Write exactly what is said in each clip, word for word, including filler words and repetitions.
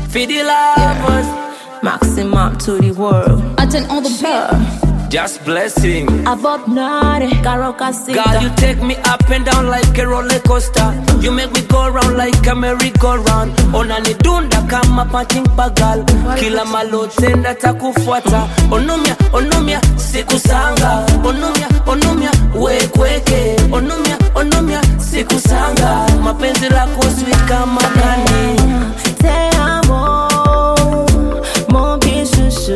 For the lovers, yeah. Maximum to the world. Attend all the sure. Just blessing. Above naughty, Karoka Sita. God, you take me up and down like a roller coaster. You make me go round like a merry-go-round. Onani dunda kama punching bagal. Kila malo tenda takufuata. Onumia, onumia, sikusanga. Onumia, onumia, wekweke. Onumia, onumia, sikusanga. Mapenzi lako sweet kama kani. Te amo, mon bichouchou.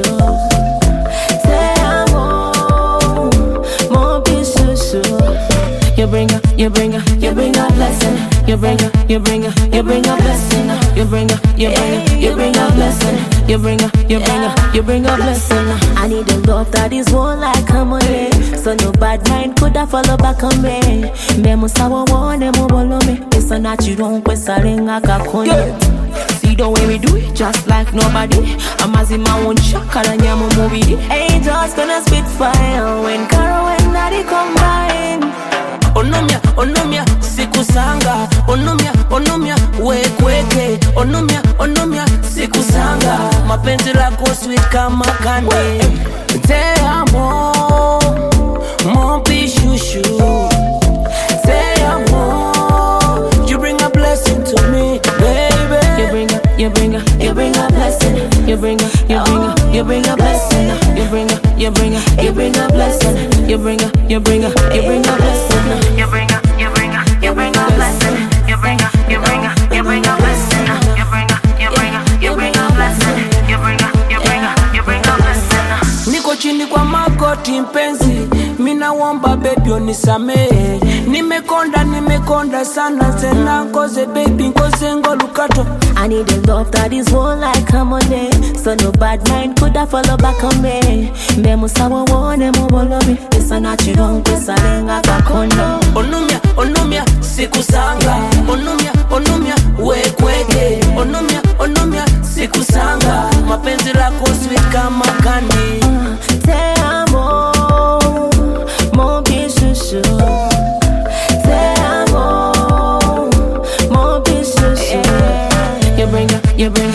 You bring a, you bring a, you bring a blessing. You bring a, you bring a, you bring a blessing. You bring a, you bring a, you bring a blessing. You bring a, you bring a, you bring a blessing. I need a love that is one like harmony, so no bad mind could have follow back on me. Me musawa one mo bolo me. It's a natural kwesarenga kakonye. See the way we do it, just like nobody. I'm as in my own shock, and I'm a movie. Angels gonna spit fire when Caro and Daddy combine. Onumia, onumia, sikusanga. Onumia, onumia, wekweke. Onumia, onumia, sikusanga. Mapenzi lako sweet kama kani. Te amo, mon bichouchou. Te amo, you bring a blessing to me, baby. You bring a, you bring a, you bring a blessing. You bring a, you bring a, you bring a blessing. You bring a, you bring a, you bring a blessing. You bring a, you bring a, you bring a blessing. You bring a, you bring a, you bring a blessing. You bring a, you bring a, you bring a blessing. You bring a, you bring a, you bring a blessing. You bring a, you bring a, you bring a blessing. Niko chini kwa magoti mpenzi, mina womba baby unisamehe. Nimekonda, nimekonda sana tena koze baby koze ngolukato. I need a love that is one like harmony, so no bad mind could have follow back on me. Me musawa one mo bolo me. It's a natural kwesarenga kakondo. Onumia, onumia, sikusanga. Onumia, onumia, wekweke. Onumia, onumia, sikusanga. Mapenzi lako sweet kama kani. Te amo, mon bichouchou. Te amo, mon bichouchou. You bring a, you bring a,